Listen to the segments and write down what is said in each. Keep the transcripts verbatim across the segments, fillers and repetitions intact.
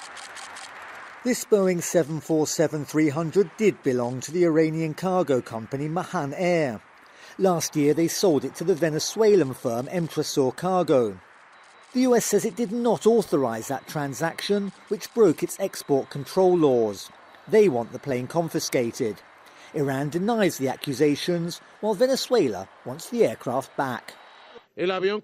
This Boeing seven forty-seven three hundred did belong to the Iranian cargo company Mahan Air. Last year they sold it to the Venezuelan firm Emtrasur Cargo. The U S says it did not authorise that transaction, which broke its export control laws. They want the plane confiscated. Iran denies the accusations, while Venezuela wants the aircraft back. The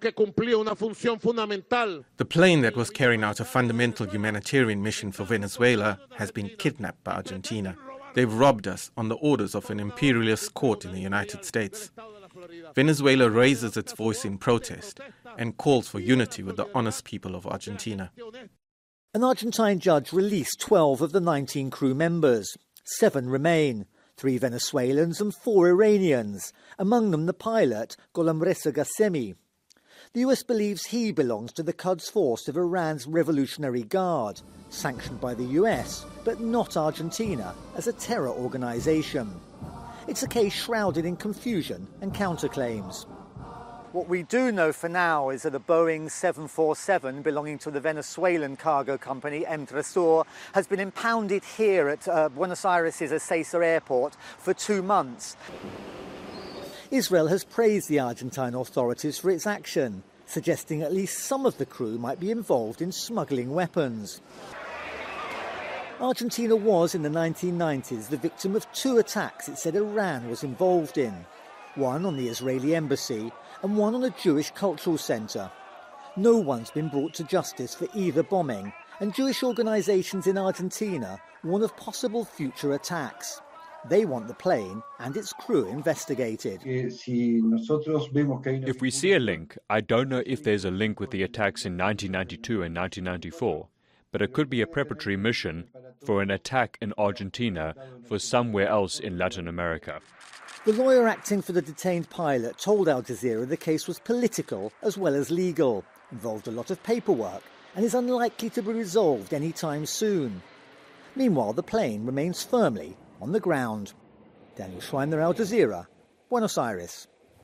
plane that was carrying out a fundamental humanitarian mission for Venezuela has been kidnapped by Argentina. They've robbed us on the orders of an imperialist court in the United States. Venezuela raises its voice in protest and calls for unity with the honest people of Argentina. An Argentine judge released twelve of the nineteen crew members. Seven remain, three Venezuelans and four Iranians, among them the pilot, Gholamreza Ghasemi. The U S believes he belongs to the Quds Force of Iran's Revolutionary Guard, sanctioned by the U S, but not Argentina, as a terror organisation. It's a case shrouded in confusion and counterclaims. What we do know for now is that a Boeing seven forty-seven belonging to the Venezuelan cargo company Emtrasur has been impounded here at uh, Buenos Aires' Ezeiza airport for two months. Israel has praised the Argentine authorities for its action, suggesting at least some of the crew might be involved in smuggling weapons. Argentina was, in the nineteen nineties, the victim of two attacks it said Iran was involved in. One on the Israeli embassy and one on a Jewish cultural centre. No one's been brought to justice for either bombing, and Jewish organisations in Argentina warn of possible future attacks. They want the plane and its crew investigated. If we see a link, I don't know if there's a link with the attacks in nineteen ninety-two and nineteen ninety-four, but it could be a preparatory mission for an attack in Argentina for somewhere else in Latin America. The lawyer acting for the detained pilot told Al Jazeera the case was political as well as legal, involved a lot of paperwork, and is unlikely to be resolved anytime soon. Meanwhile, the plane remains firmly on the ground. Daniel Schweiner, Al Jazeera, Buenos Aires.